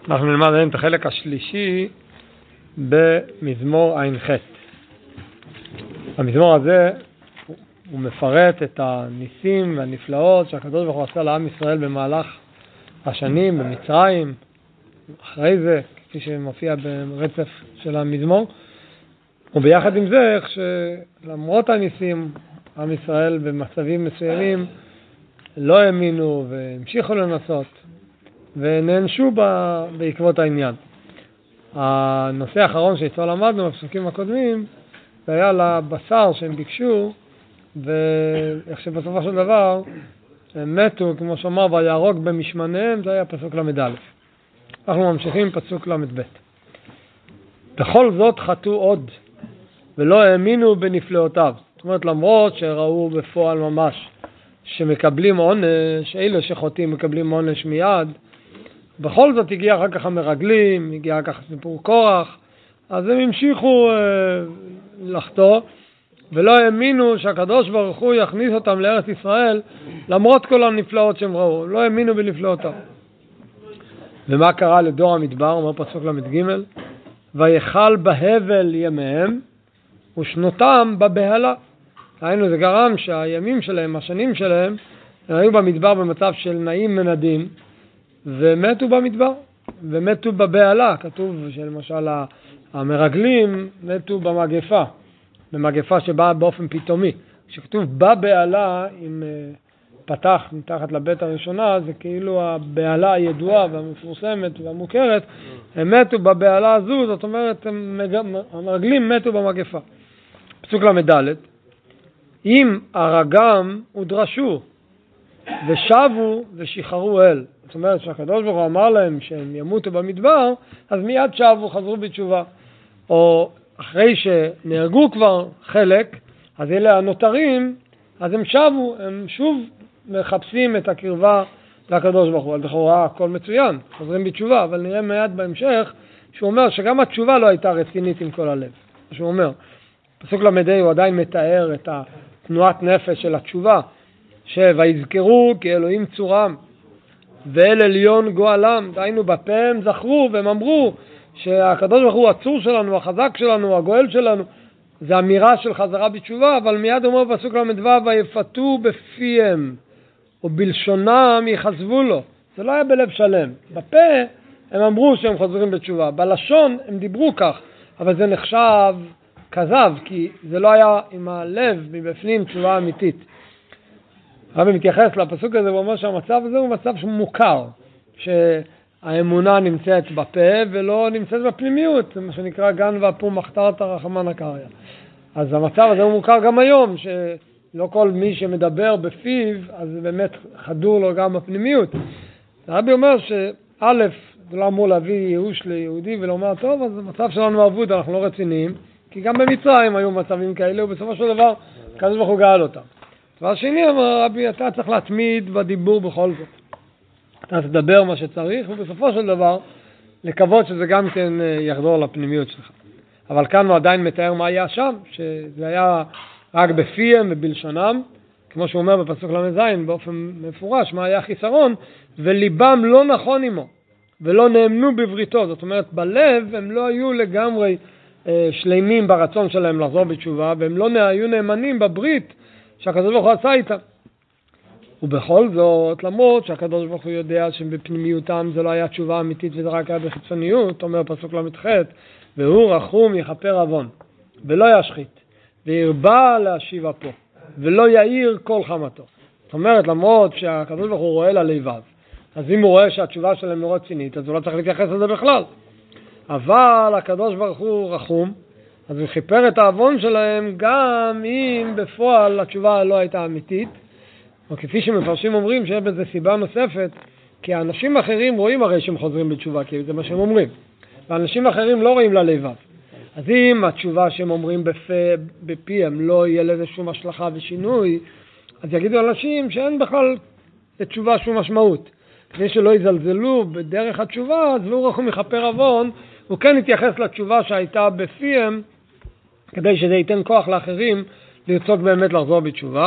אנחנו נלמד היום את החלק השלישי במזמור ע"ח. המזמור הזה הוא מפרט את הניסים והנפלאות שהקדוש ברוך הוא עשה לעם ישראל במהלך השנים במצרים, אחרי זה, כפי שמופיע ברצף של המזמור. וביחד עם זה, איך שלמרות הניסים, עם ישראל במצבים מסוימים לא האמינו והמשיכו לנסות ונענשו בעקבות העניין. הנושא האחרון שאיתו למדנו בפסוקים הקודמים זה היה לבשר שהם ביקשו, ואיך שבסופו של דבר הם מתו, כמו שאמר, ויהרוג במשמניהם. זה היה פסוק למד א'. אנחנו ממשיכים פסוק למד ב'. בכל זאת חטאו עוד ולא האמינו בנפלאותיו. זאת אומרת, למרות שראו בפועל ממש שמקבלים עונש, אלה שחוטאים מקבלים עונש מיד, בכל זאת הגיע אחר כך המרגלים, הגיע אחר כך סיפור קורח, אז הם המשיכו לחטוא, ולא האמינו שהקדוש ברוך הוא יכניס אותם לארץ ישראל, למרות כל הנפלאות שהם ראו, לא האמינו בנפלאותיו. ומה קרה לדור המדבר? אומר פסוק למד ג', ויחל בהבל ימיהם ושנותם בבהלה. היינו, זה גרם שהימים שלהם, השנים שלהם, הם היו במדבר במצב של נעים מנדים, ומתו במדבר, ומתו בבהלה. כתוב שלמשל המרגלים מתו במגפה שבאה באופן פתאומי. כשכתוב בבהלה, אם פתח מתחת לבית הראשונה, זה כאילו הבהלה הידועה והמפורסמת והמוכרת, הם מתו בבהלה הזו, זאת אומרת, המרגלים מתו במגפה. פסוק למד ד', אם הרגם ודרשו ושבו ושחררו אל. זאת אומרת שהקדוש ברוך הוא אמר להם שהם ימותו במדבר, אז מיד שבו, חזרו בתשובה. או אחרי שנהרגו כבר חלק, אז אלה הנותרים, אז הם שבו, הם שוב מחפשים את הקרבה לקדוש ברוך הוא. לכאורה הכל מצוין, חוזרים בתשובה, אבל נראה מיד בהמשך שהוא אומר שגם התשובה לא הייתה רצינית עם כל הלב. שהוא אומר, פסוק למד הוא עדיין מתאר את תנועת נפש של התשובה, ויזכרו כי אלוהים צורם ואל עליון גואלם. דהיינו בפה הם זכרו והם אמרו שהקדוש ברוך הוא הצור שלנו, החזק שלנו, הגואל שלנו. זה אמירה של חזרה בתשובה, אבל מיד אומר בפסוק למד ויפתו בפיהם ובלשונם יחזבו לו. זה לא היה בלב שלם. בפה הם אמרו שהם חוזרים בתשובה, בלשון הם דיברו כך, אבל זה נחשב כזב, כי זה לא היה עם הלב מבפנים תשובה אמיתית. הרבי מתייחס לפסוק הזה ואומר שהמצב הזה הוא מצב שמוכר, שהאמונה נמצאת בפה ולא נמצאת בפנימיות. זה מה שנקרא גן ואפום מחתרת רחמן הקריה. אז המצב הזה הוא מוכר גם היום, שלא כל מי שמדבר בפיו, אז באמת חדור לו גם בפנימיות. הרבי אומר שא', זה לא אמור להביא ייאוש ליהודי ולומר, טוב, אז המצב שלנו מעבוד, אנחנו לא רציניים, כי גם במצרים היו מצבים כאלה, ובסופו של דבר, הקדוש ברוך הוא גאל אותם. דבר שני, אמר רבי, אתה צריך להתמיד בדיבור בכל זאת. אתה תדבר מה שצריך, ובסופו של דבר, לקוות שזה גם כן יחזור לפנימיות שלך. אבל כאן הוא עדיין מתאר מה היה שם, שזה היה רק בפיהם ובלשונם, כמו שהוא אומר בפסוק למד ז' באופן מפורש, מה היה חיסרון, וליבם לא נכון עמו, ולא נאמנו בבריתו. זאת אומרת, בלב הם לא היו לגמרי שלמים ברצון שלהם לחזור בתשובה, והם לא היו נאמנים בברית שהקדוש ברוך הוא עשה איתם. ובכל זאת, למרות שהקדוש ברוך הוא יודע שבפנימיותם זה לא היה תשובה אמיתית וזה רק היה בחיצוניות, אומר פסוק למד ח', והוא רחום יכפר עוון ולא ישחית וירבה להשיב אפו ולא יאיר כל חמתו. זאת אומרת, למרות שהקדוש ברוך הוא רואה ללבב, אז אם הוא רואה שהתשובה שלהם לא רצינית, אז הוא לא צריך להתייחס לזה בכלל. אבל הקדוש ברוך הוא רחום, אז הוא חיפר את העוון שלהם גם אם בפועל התשובה לא הייתה אמיתית. או כפי שמפרשים אומרים שיש בזה סיבה נוספת, כי האנשים אחרים רואים הרי שהם חוזרים בתשובה, כי זה מה שהם אומרים. ואנשים אחרים לא רואים ללבב. אז אם התשובה שהם אומרים בפיהם לא יהיה לזה שום השלכה ושינוי, אז יגידו אנשים שאין בכלל לתשובה שום משמעות. כדי שלא יזלזלו בדרך התשובה, אז והוא רחום יכפר עוון, הוא כן יתייחס לתשובה שהייתה בפיהם, כדי שזה ייתן כוח לאחרים לרצות באמת לחזור בתשובה,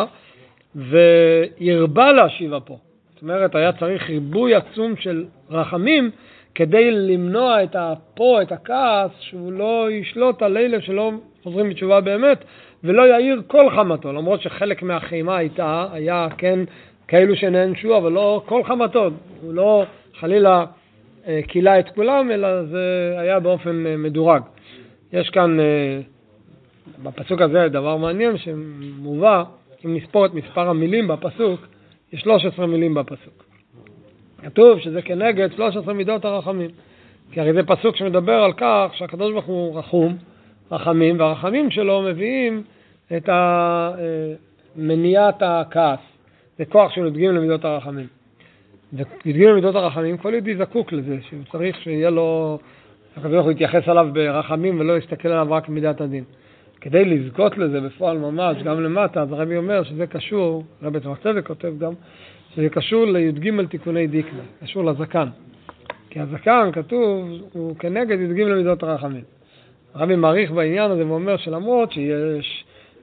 וירבה להשיב פה. זאת אומרת, היה צריך ריבוי עצום של רחמים, כדי למנוע את הכעס, שהוא לא ישלוט על אלה שלא חוזרים בתשובה באמת, ולא יאיר כל חמתו, למרות שחלק מהחימה היה כן כאלו שנענשו, אבל לא כל חמתו, הוא לא חלילה קילה את כולם, אלא זה היה באופן מדורג. יש כאן בפסוק הזה דבר מעניין שמובא, אם נספור את מספר המילים בפסוק, יש 13 מילים בפסוק. כתוב שזה כנגד 13 מידות הרחמים. כי הרי זה פסוק שמדבר על כך שהקדוש ברוך הוא רחמים, והרחמים שלו מביאים את מניעת הכעס. זה כוח שנדגים למידות הרחמים. ונדגים למידות הרחמים, כל יהודי זקוק לזה, שהוא צריך שיהיה לו, הקדוש ברוך הוא יתייחס עליו ברחמים ולא יסתכל עליו רק מידת הדין. כדי לזכות לזה בפועל ממש, גם למטה, אז הרבי אומר שזה קשור, רבי צמח צדק כותב גם, שזה קשור לי"ג תיקוני דיקנה, קשור לזקן. כי הזקן כתוב, הוא כנגד י"ג למידות הרחמים. הרבי מעריך בעניין הזה ואומר שלמרות שיש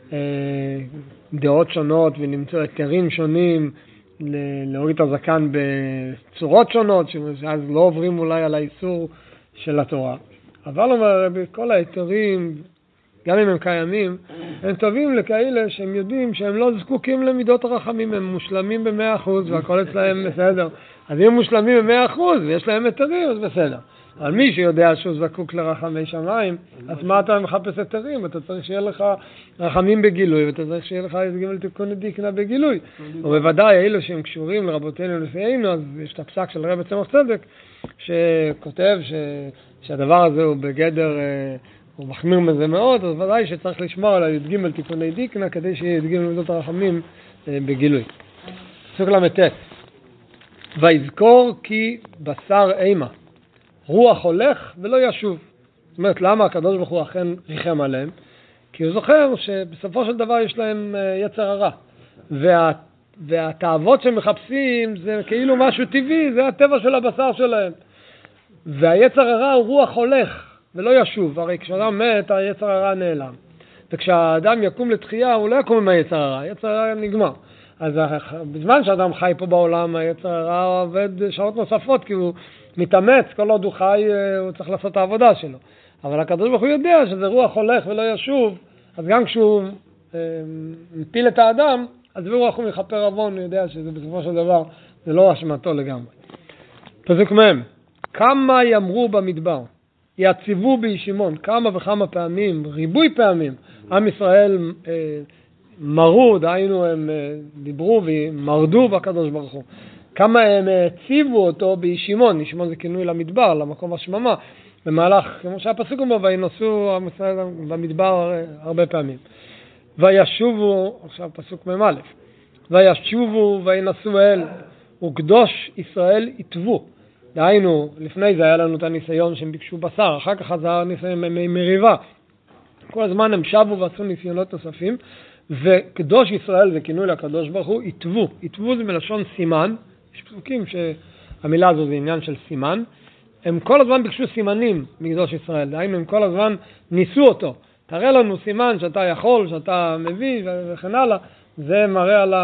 דעות שונות ונמצאו היתרים שונים להוריד את הזקן בצורות שונות, שאז לא עוברים אולי על האיסור של התורה. אבל אומר הרבי, כל היתרים, גם אם הם קיימים, הם טובים לכאלה שהם יודעים שהם לא זקוקים למידות הרחמים, הם מושלמים ב100% והכל אצלהם בסדר. אז אם הם מושלמים ב100% ויש להם היתרים, אז בסדר. אבל מי שיודע שהוא זקוק לרחמי שמיים, אז מה אתה מחפש היתרים? אתה צריך שיהיה לך רחמים בגילוי, ואתה צריך שיהיה לך י"ג תיקוני דיקנה בגילוי. ובוודאי אלו שהם קשורים לרבותינו ולפיינו, אז יש את הפסק של רבי צמח צדק, שכותב שהדבר הזה הוא בגדר, הוא מחמיר מזה מאוד, אז ודאי שצריך לשמור על י"ג תיקוני דיקנה, כדי שיהיה י"ג מידות הרחמים בגילוי. פסוק ל"ט. ויזכור כי בשר אימה. רוח הולך ולא ישוב. זאת אומרת, למה הקדוש ברוך הוא אכן ריחם עליהם? כי הוא זוכר שבסופו של דבר יש להם יצר הרע. והתאוות שהם מחפשים זה כאילו משהו טבעי, זה הטבע של הבשר שלהם. והיצר הרע הוא רוח הולך ולא ישוב. הרי כשאדם מת, היצר הרע נעלם. וכשהאדם יקום לתחייה, הוא לא יקום עם היצר הרע. היצר הרע נגמר. אז בזמן שאדם חי פה בעולם, היצר הרע עובד שעות נוספות, כי הוא מתאמץ, כל עוד הוא חי, הוא צריך לעשות את העבודה שלו. אבל הקדוש ברוך הוא יודע שזה רוח הולך ולא ישוב, אז גם כשהוא מפיל את האדם, אז ברוח הוא מכפר עוון, הוא יודע שזה בסופו של דבר, זה לא אשמתו לגמרי. פסוק מ' כמה יאמרו במדבר, יציבו בישימון, כמה וכמה פעמים, ריבוי פעמים, עם ישראל מרו, דהיינו הם דיברו ומרדו בקדוש ברוך הוא. כמה הם הציבו אותו בישימון, ישימון זה כינוי למדבר, למקום השממה, במהלך, כמו שהפסוק אומר, וינוסו עם ישראל במדבר הרבה פעמים. וישובו, עכשיו פסוק מ"א, וישובו וינסו אל, וקדוש ישראל יתבו. דהיינו, לפני זה היה לנו את הניסיון שהם ביקשו בשר, אחר כך זה הניסיון מריבה. כל הזמן הם שבו ועשו ניסיונות נוספים, וקדוש ישראל זה כינוי לקדוש ברוך הוא, יתבו. יתבו זה מלשון סימן, יש פסוקים שהמילה הזו זה עניין של סימן, הם כל הזמן ביקשו סימנים מקדוש ישראל, דהיינו הם כל הזמן ניסו אותו, תראה לנו סימן שאתה יכול, שאתה מביא וכן הלאה, זה מראה על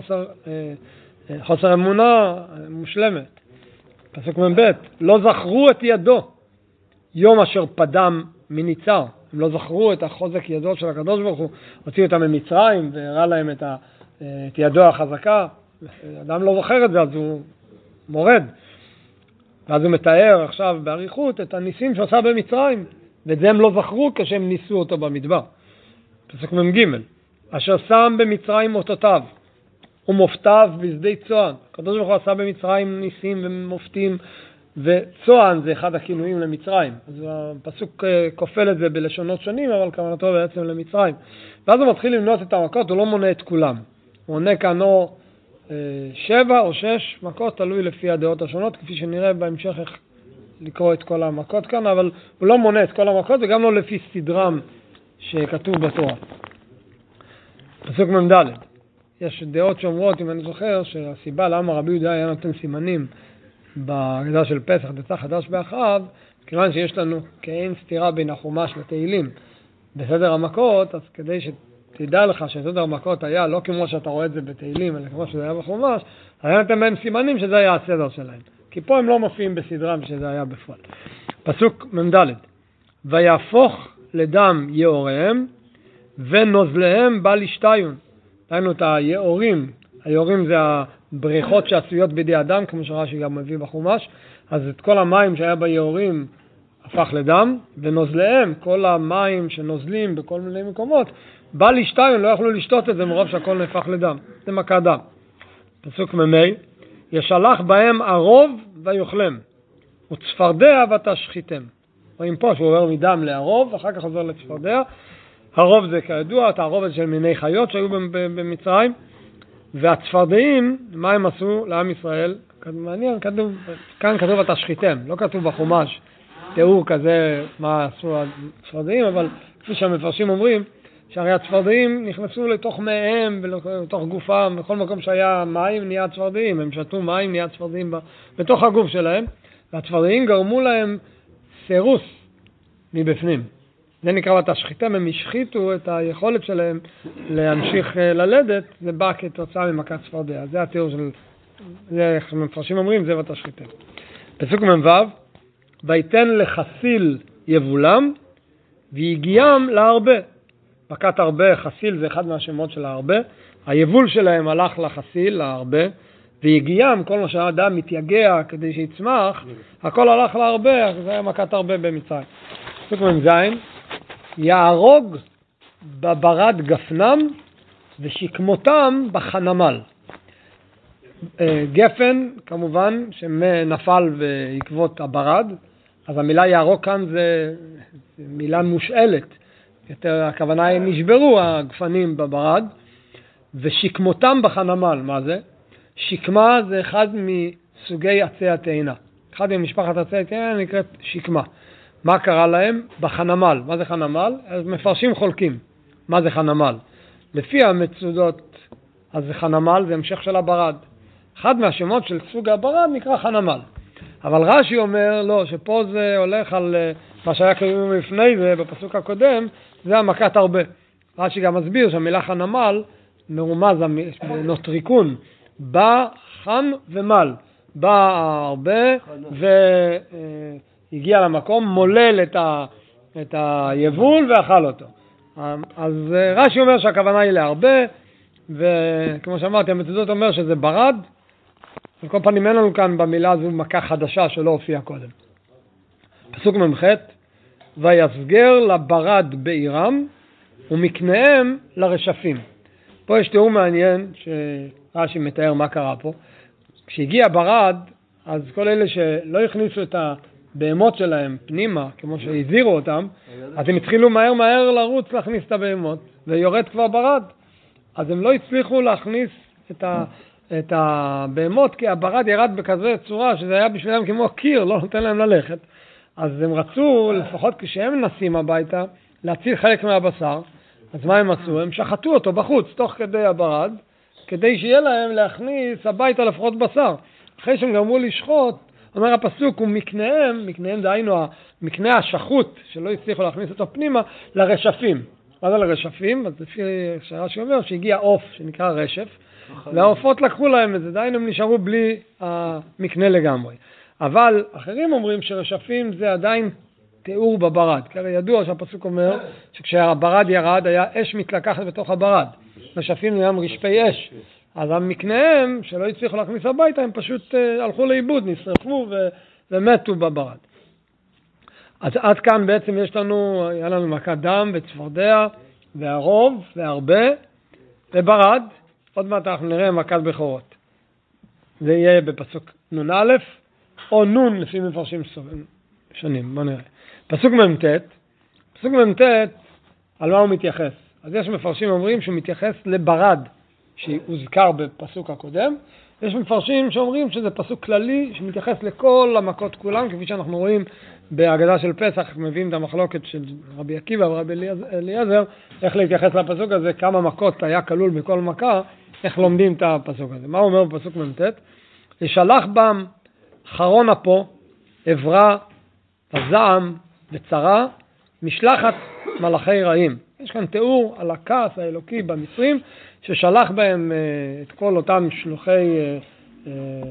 חוסר אמונה מושלמת. פסוק מ"ב, לא זכרו את ידו יום אשר פדם מניצר, הם לא זכרו את החוזק ידו של הקדוש ברוך הוא, הוציאו אותם ממצרים והראה להם את ידו החזקה, אדם לא זוכר את זה אז הוא מורד, ואז הוא מתאר עכשיו בעריכות את הניסים שעשה במצרים, ואת זה הם לא זכרו כשהם ניסו אותו במדבר. פסוק מ"ג, אשר שם במצרים אותותיו ומופתיו בשדה צוען. הקדוש ברוך הוא עשה במצרים ניסים ומופתים, וצוען זה אחד הכינויים למצרים. אז הפסוק כופל את זה בלשונות שונים, אבל כוונתו בעצם למצרים. ואז הוא מתחיל למנות את המכות, הוא לא מונה את כולם. הוא מונה כאן או 7 או 6 מכות, תלוי לפי הדעות השונות, כפי שנראה בהמשך איך לקרוא את כל המכות כאן, אבל הוא לא מונה את כל המכות, וגם לא לפי סדרם שכתוב בתורה. פסוק מ"ד. יש דעות שאומרות, אם אני זוכר, שהסיבה למה רבי יהודה היה נותן סימנים בהגדה של פסח, דצח חדש באחריו, כיוון שיש לנו כאין סתירה בין החומש לתהילים בסדר המכות, אז כדי שתדע לך שסדר המכות היה לא כמו שאתה רואה את זה בתהילים, אלא כמו שזה היה בחומש, היה נותן בהם סימנים שזה היה הסדר שלהם. כי פה הם לא מופיעים בסדרם שזה היה בפועל. פסוק מ"ד, ויהפוך לדם יאוריהם ונוזליהם בא לשתיון. ראינו את היאורים, היאורים זה הבריחות שעשויות בידי אדם, כמו שרש"י גם מביא בחומש, אז את כל המים שהיה ביאורים הפך לדם, ונוזליהם, כל המים שנוזלים בכל מיני מקומות, בא לשתיון, לא יכלו לשתות את זה מרוב שהכל נהפך לדם. זה מכה דם. פסוק ממי, ישלח בהם ערוב ויאכלם, וצפרדע ותשחיתם. רואים פה שהוא עובר מדם לערוב, אחר כך עובר לצפרדע. הרוב זה כידוע, את הערוב הזה של מיני חיות שהיו במצרים, והצפרדעים, מה הם עשו לעם ישראל? מעניין, כאן כתוב ותשחיתם, לא כתוב בחומש תיאור כזה מה עשו הצפרדעים, אבל כפי שהמפרשים אומרים, שהרי הצפרדעים נכנסו לתוך מאיהם ולתוך גופם, בכל מקום שהיה מים נהיה צפרדעים, הם שתו מים נהיה צפרדעים בתוך הגוף שלהם, והצפרדעים גרמו להם סירוס מבפנים. זה נקרא ותשחיתם, הם השחיתו את היכולת שלהם להמשיך ללדת, זה בא כתוצאה ממכת צפרדע. זה התיאור של, זה איך המפרשים אומרים, זה ותשחיתם. פסוק מ"ו, ויתן לחסיל יבולם, והגיעם להרבה. מכת הרבה, חסיל זה אחד מהשמות של ההרבה. היבול שלהם הלך לחסיל, להרבה, והגיעם, כל מה שהאדם מתייגע כדי שיצמח, הכל הלך להרבה, זה היה מכת הרבה במצרים. פסוק מ"ז, יהרוג בברד גפנם ושכמותם בחנמל. גפן, כמובן, שנפל בעקבות הברד, אז המילה יהרוג כאן זה מילה מושאלת. יותר, הכוונה היא נשברו הגפנים בברד, ושכמותם בחנמל. מה זה? שקמה זה אחד מסוגי עצי התאנה. אחד ממשפחת עצי התאנה נקראת שקמה. מה קרה להם? בחנמל. מה זה חנמל? אז מפרשים חולקים. מה זה חנמל? לפי המצודות, אז זה חנמל, זה המשך של הברד. אחד מהשמות של סוג הברד נקרא חנמל. אבל רש"י אומר, לא, שפה זה הולך על מה שהיה קיים לפני זה, בפסוק הקודם, זה המכת הרבה. רש"י גם מסביר שהמילה חנמל מרומז נוטריקון, בא חן ומל. בא הרבה והגיע למקום, מולל את היבול ואכל אותו. אז רש"י אומר שהכוונה היא להרבה, וכמו שאמרתי, המצודות אומר שזה ברד, על כל פנים אין לנו כאן במילה הזו מכה חדשה שלא הופיעה קודם. פסוק מ"ח, ויסגר לברד בעירם ומקניהם לרשפים. פה יש תיאור מעניין שרש"י מתאר מה קרה פה. כשהגיע ברד, אז כל אלה שלא הכניסו את הבהמות שלהם פנימה, כמו שהזהירו אותם, אז הם התחילו מהר לרוץ להכניס את הבהמות, ויורד כבר ברד. אז הם לא הצליחו להכניס את הבהמות, כי הברד ירד בכזה צורה שזה היה בשבילם כמו קיר, לא נותן להם ללכת. אז הם רצו, לפחות כשהם נסים הביתה, להציל חלק מהבשר. אז מה הם עשו? הם שחטו אותו בחוץ, תוך כדי הברד, כדי שיהיה להם להכניס הביתה לפחות בשר. אחרי שהם גמרו לשחוט, אומר הפסוק, ומקניהם, מקניהם דהיינו המקנה השחוט, שלא הצליחו להכניס אותו פנימה, לרשפים. מה זה לרשפים? אז לפי שרש"י אומר שהגיע עוף שנקרא רשף, והעופות לקחו להם את זה, דהיינו הם נשארו בלי המקנה לגמרי. אבל אחרים אומרים שרשפים זה עדיין תיאור בברד, כי הרי ידוע שהפסוק אומר שכשהברד ירד היה אש מתלקחת בתוך הברד, רשפים הם רשפי אש, אז המקניהם שלא הצליחו להכניס הביתה הם פשוט הלכו לאיבוד, נשרפו ומתו בברד. אז עד כאן בעצם היה לנו מכת דם וצפרדע והרוב והרבה וברד. עוד מעט אנחנו נראה מכת בכורות. זה יהיה בפסוק נ"א או נ' לפי מפרשים שונים. בוא נראה. פסוק מ"ט, פסוק מ"ט על מה הוא מתייחס? אז יש מפרשים אומרים שהוא מתייחס לברד שהוזכר בפסוק הקודם. יש מפרשים שאומרים שזה פסוק כללי שמתייחס לכל המכות כולם, כפי שאנחנו רואים בהגדה של פסח, מביאים את המחלוקת של רבי עקיבא ורבי אליעזר, איך להתייחס לפסוק הזה, כמה מכות היה כלול בכל מכה, איך לומדים את הפסוק הזה. מה הוא אומר בפסוק מ"ט? לשלח בם חרון אפו, עברה, הזעם וצרה, משלחת מלאכי רעים. יש כאן תיאור על הכעס האלוקי במצרים, ששלח בהם את כל אותם שלוחי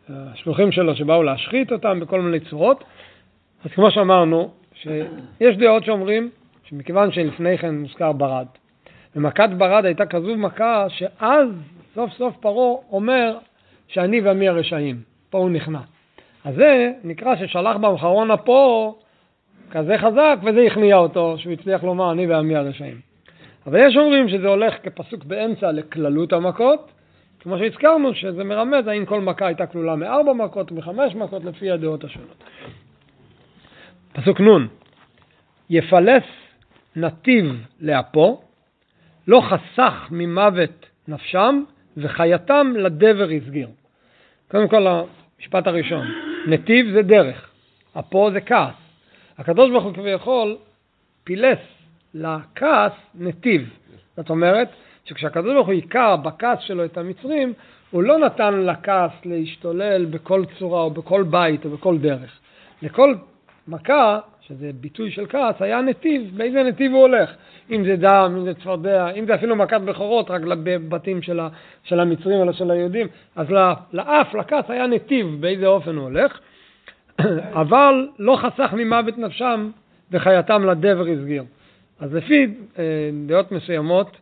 השלוחים שלו שבאו להשחית אותם בכל מיני צורות. אז כמו שאמרנו, שיש דעות שאומרים שמכיוון שלפני כן מוזכר ברד, ומכת ברד הייתה כזו מכה שאז סוף סוף פרעה אומר שאני ועמי הרשעים, פה הוא נכנע. אז זה נקרא ששלח במחרון אפו כזה חזק וזה הכניע אותו, שהוא הצליח לומר אני ועמי הרשעים. אבל יש אומרים שזה הולך כפסוק באמצע לכללות המכות, כמו שהזכרנו שזה מרמז האם כל מכה הייתה כלולה מ4 מכות או מ5 מכות לפי הדעות השונות. פסוק נון, יפלס נתיב לאפו, לא חסך ממוות נפשם וחייתם לדבר הסגיר. קודם כל המשפט הראשון, נתיב זה דרך, אפו זה כעס. הקדוש ברוך הוא כביכול פילס לכעס נתיב. זאת אומרת שכשהקדוש ברוך הוא עיקר בכעס שלו את המצרים, הוא לא נתן לכעס להשתולל בכל צורה או בכל בית או בכל דרך. לכל מכה, שזה ביטוי של כעס, היה נתיב. באיזה נתיב הוא הולך? אם זה דם, אם זה צפרדע, אם זה אפילו מכת בכורות רק לבתים של המצרים או של היהודים, אז לאף, לכעס היה נתיב באיזה אופן הוא הולך. אבל לא חסך ממוות נפשם וחייתם לדבר הסגיר. אז לפי דעות מסוימות,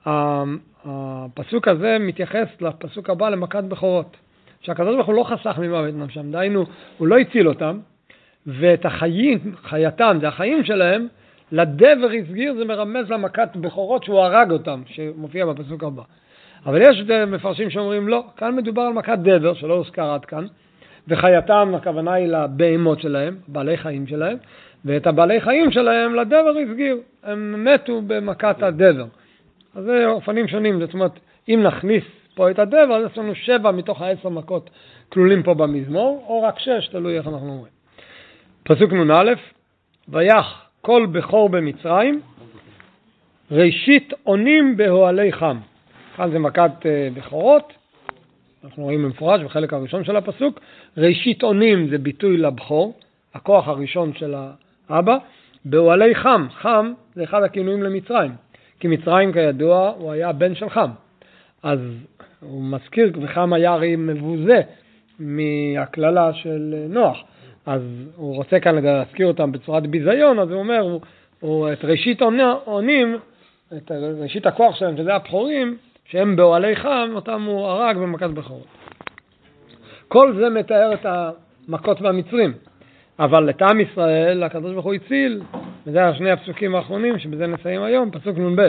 הפסוק הזה מתייחס לפסוק הבא למכת בכורות. שהקדוש ברוך הוא לא חסך ממוות נפשם, דהיינו, הוא לא הציל אותם, ואת החיים, חייתם, זה החיים שלהם, לדבר הסגיר זה מרמז למכת בכורות שהוא הרג אותם, שמופיע בפסוק הבא. אבל יש מפרשים שאומרים לא, כאן מדובר על מכת דבר, שלא הוזכר עד כאן, וחייתם הכוונה היא לבהמות שלהם, בעלי חיים שלהם, ואת הבעלי חיים שלהם לדבר הסגיר, הם מתו במכת הדבר. אז זה אופנים שונים, זאת אומרת, אם נכניס פה את הדבר, אז יש לנו 7 מתוך 10 מכות כלולים פה במזמור, או רק 6, תלוי איך אנחנו אומרים. פסוק נ"א, ויח כל בכור במצרים, ראשית עונים באוהלי חם. כאן זה מכת בכורות, אנחנו רואים במפורש בחלק הראשון של הפסוק, ראשית עונים זה ביטוי לבכור, הכוח הראשון של האבא, באוהלי חם, חם זה אחד הכינויים למצרים, כי מצרים כידוע הוא היה בן של חם, אז הוא מזכיר, וחם היה הרי מבוזה מהכללה של נוח, אז הוא רוצה כאן להזכיר אותם בצורת ביזיון, אז הוא אומר, הוא את ראשית עונים, את ראשית הכוח שלהם, שזה הבכורים, שהם באוהלי חם, אותם הוא הרג במכת בכורות. כל זה מתאר את המכות והמצרים, אבל את עם ישראל, הקדוש ברוך הוא הציל, וזה שני הפסוקים האחרונים, שבזה נסיים היום, פסוק נ"ב.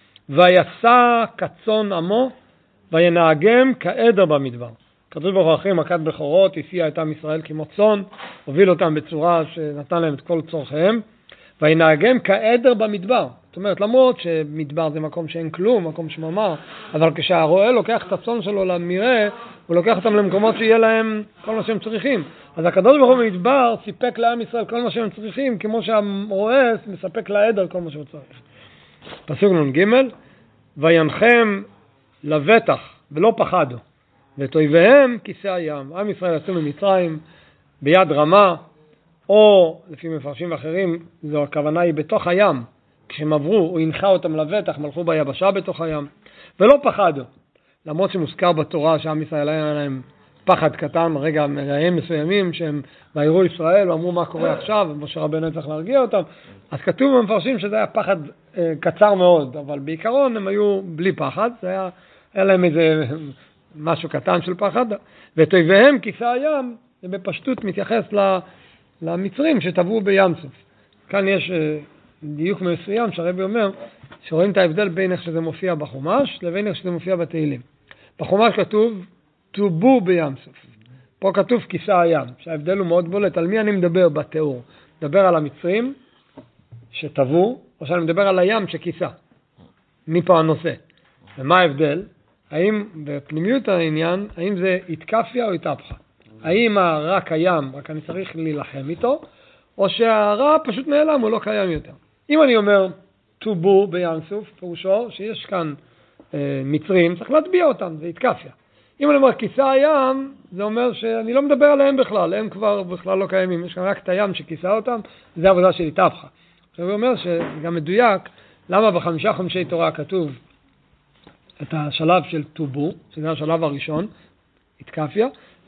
ויסע כצאן עמו, וינהגם כעדר במדבר. הקדוש ברוך הוא אחרי מכת בכורות, הסיע את עם ישראל כמו צאן, הוביל אותם בצורה שנתן להם את כל צורכיהם, וינהגם כעדר במדבר. זאת אומרת, למרות שמדבר זה מקום שאין כלום, מקום שממה, אבל כשהרועה לוקח את הצאן שלו למרעה, הוא לוקח אותם למקומות שיהיה להם כל מה שהם צריכים. אז הקדוש ברוך הוא במדבר סיפק לעם ישראל כל מה שהם צריכים, כמו שהרועה מספק לעדר כל מה שהוא צריך. פסוק נ"ג, וינחם לבטח ולא פחדו, ואת אויביהם כיסא הים. עם ישראל יצאו ממצרים ביד רמה, או לפי מפרשים אחרים, זו הכוונה היא בתוך הים. כשהם עברו, הוא הנחה אותם לבטח, מלכו ביבשה בתוך הים, ולא פחדו. למרות שמוזכר בתורה שעם ישראל היה להם פחד קטן, רגעים מסוימים שהם ויראו ישראל ואמרו מה קורה עכשיו, ומשה רבנו צריך להרגיע אותם, אז כתוב במפרשים שזה היה פחד קצר מאוד, אבל בעיקרון הם היו בלי פחד, זה היה להם איזה משהו קטן של פחד, ואת אויביהם כיסא הים, זה בפשטות מתייחס למצרים שטבעו בים סוף. כאן יש דיוק מסוים שהרבי אומר, שרואים את ההבדל בין איך שזה מופיע בחומש, לבין איך שזה מופיע בתהילים. בחומש כתוב, טובו בים סוף. פה כתוב כיסא הים, שההבדל הוא מאוד בולט. על מי אני מדבר בתיאור? מדבר על המצרים שטבעו, או שאני מדבר על הים שכיסא? מי פה הנושא? ומה ההבדל? האם בפנימיות העניין, האם זה התקפיה או התהפכה? האם הרע קיים, רק אני צריך להילחם איתו, או שהרע פשוט נעלם, הוא לא קיים יותר? אם אני אומר טובו בים סוף, פירושו שיש כאן מצרים, צריך להטביע אותם, זה התקפיה. אם אני אומר כיסא הים, זה אומר שאני לא מדבר עליהם בכלל, הם כבר בכלל לא קיימים, יש כאן רק את הים שכיסא אותם, זה עבודה של התהפכה. עכשיו הוא אומר שגם מדויק, למה ב5 חומשי תורה כתוב את השלב של טובו, שזה השלב הראשון, התקפיה,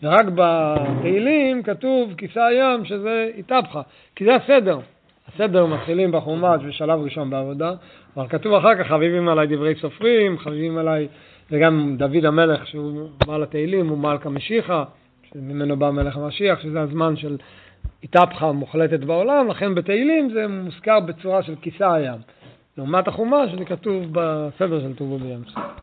ורק בתהילים כתוב כיסא הים שזה התהפכה, כי זה הסדר. הסדר מתחילים בחומש בשלב ראשון בעבודה, אבל כתוב אחר כך חביבים עליי דברי סופרים, חביבים עליי, וגם דוד המלך שהוא מעל התהילים, הוא מעל כמשיחה, שממנו בא מלך המשיח, שזה הזמן של התהפכה מוחלטת בעולם, לכן בתהילים זה מוזכר בצורה של כיסא הים. לעומת החומש זה כתוב בסדר של ט"ו באב.